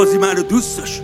قاضی منو دوست داشت.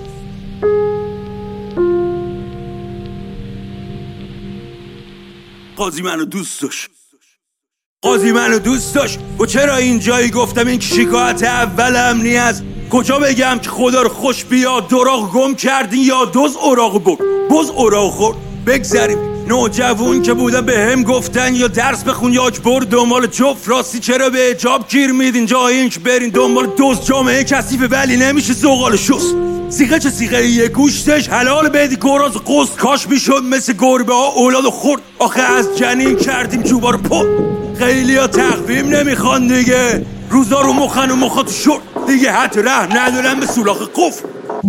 قاضی منو دوست داشت. قاضی منو دوست داشت. و چرا اینجایی گفتم این شکایت اولم نیست. کجا بگم که خدا رو خوش بیاد دراغ گم کردین یا دوز اوراق برد بز اوراق خورد. بگذریم نوجوون که بودن به هم گفتن یا درس بخون یا اجبر دنبال جفت راستی چرا به اجاب گیر میدین جای این که برین دنبال دوز. جامعه کثیفه ولی نمیشه زغال شست. سیغه چه سیغه یه گوشتش حلال بدی گراز قست. کاش میشد مثل گربه ها اولاد خورد. آخه از جنین کردیم جوبا رو پد. خیلی ها تقویم نمیخوان دیگه روزا رو مخن و مخاتو شد دیگه حتی ره ندارن به سولاخ قفل.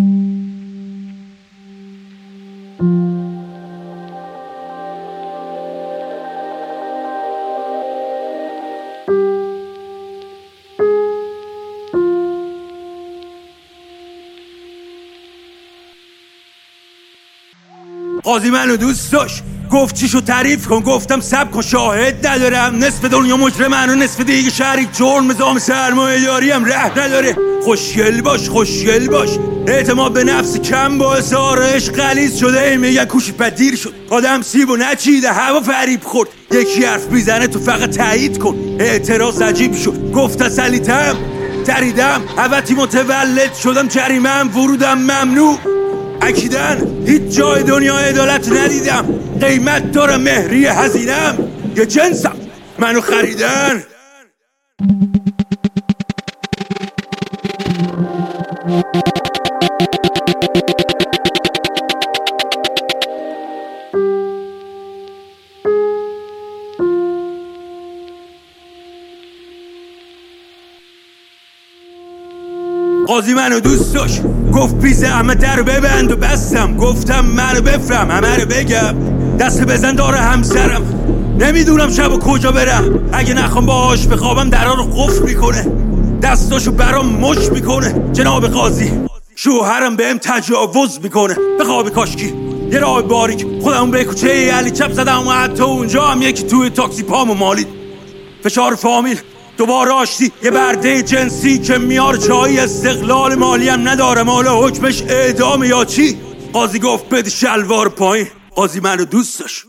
قاضی منو دوست داشت. گفت چیشو تعریف کن. گفتم سب کن شاهد ندارم. نصف دنیا مجرمن و نصف دیگه شریک جرم. نظام سرمایه داری هم ره نداره. خوشگل باش خوشگل باش. اعتماد به نفس کم باعث آرایش غلیظ شده. میگن کوشی پدیر شد. آدم سیبو نچیده هوا فریب خورد. یکی حرف میزنه تو فقط تایید کن. اعتراض عجیب شد. گفت تسلیتم تریدم حوتی متولد شدم. جریمم ورودم ممنوع. اکیدن هیچ جای دنیا عدالت ندیدم. قیمت داره مهری هزینم. یه جنسم منو خریدن. قاضی منو دوست داشت. گفت بی زحمت در ببند و بستم. گفتم منو بفهم همه رو بگم. دست بزن داره همسرم. نمیدونم شب و کجا برم. اگه نخوام باهاش بخوابم درها رو قفل میکنه. دستاشو برام مش میکنه. جناب قاضی شوهرم بهم تجاوز میکنه. به خواب کاشکی یه راه باریک خودمون به کوچه علی چپ زدم و حتی اونجا هم یکی توی تاکسی پامو مالید. فشار فامیل دوباره آشتی یه برده جنسی که میار جایی. استقلال مالی هم ندارم. حالا حکمش اعدام یا چی؟ قاضی گفت بده شلوار پایین. قاضی منو دوست داشت.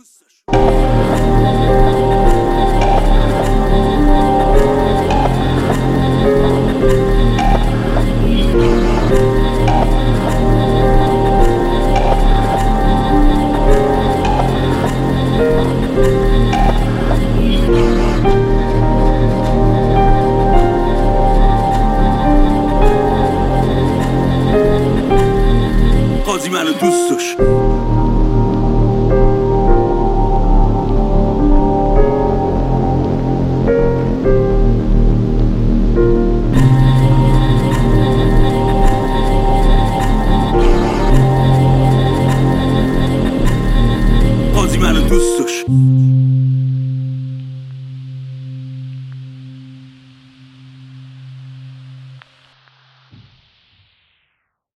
قاضی منو دوست داشت. قاضی منو دوست داشت.